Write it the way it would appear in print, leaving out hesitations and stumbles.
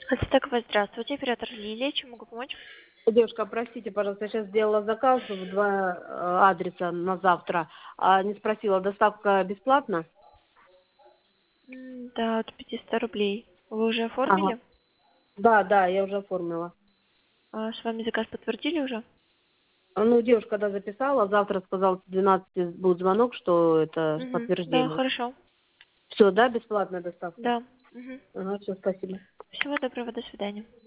Хацетекова, здравствуйте, оператор Лилия, чем могу помочь? Девушка, простите, пожалуйста, я сейчас сделала заказ в два адреса на завтра, а не спросила, доставка бесплатна? Да, от 500 рублей. Вы уже Ага. оформили? Да, я уже оформила. С вами заказ подтвердили уже? Ну, девушка, когда записала, завтра сказала, с 12 будет звонок, что это Да, подтверждение. хорошо. Все, да, бесплатная доставка? Да. Ага, все, спасибо. Всего доброго, до свидания.